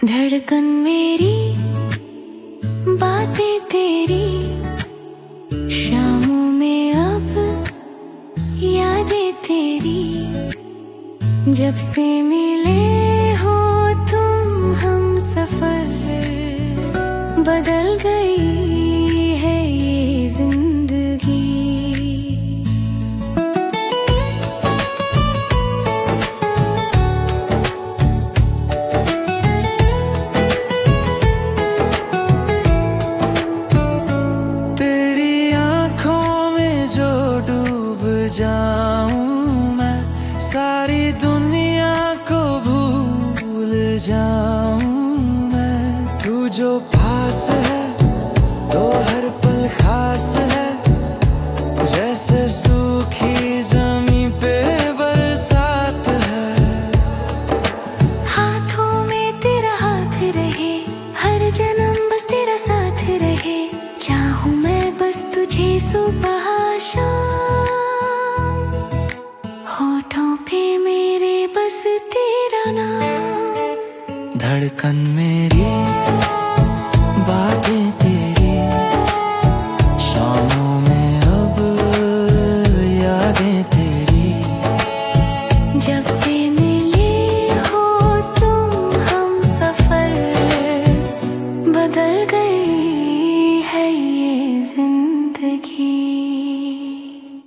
धड़कन मेरी, बातें तेरी, शामों में अब यादें तेरी। जब से मिले हो तुम हम सफर, बदल गई है ये जिंदगी। तेरी आंखों में जो डूब जाऊं मैं, सारी दुनिया को भूल जाऊं मैं। तू जो पास है तो हर पल खास है, जैसे सूखी जमीन पे बरसात है। हाथों में तेरा हाथ रहे, हर जन्म बस तेरा साथ रहे। चाहूं मैं बस तुझे सुबह शाम, होठों पे मेरे बस तेरा नाम। धड़कन में